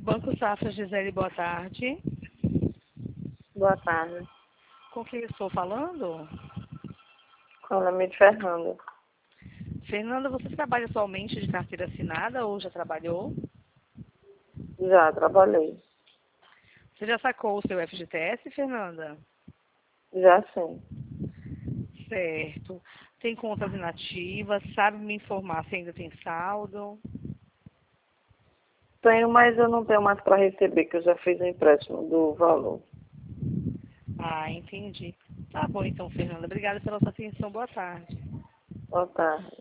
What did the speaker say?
Banco Safra, Gisele, boa tarde. Boa tarde. Com quem eu estou falando? Com o nome de Fernanda. Fernanda, você trabalha atualmente de carteira assinada ou já trabalhou? Já trabalhei. Você já sacou o seu FGTS, Fernanda? Já sim. Certo. Tem contas inativas? Sabe me informar se ainda tem saldo? Tenho, mas eu não tenho mais para receber, que eu já fiz o empréstimo do valor. Ah, entendi. Tá bom então, Fernanda. Obrigada pela sua atenção. Boa tarde. Boa tarde.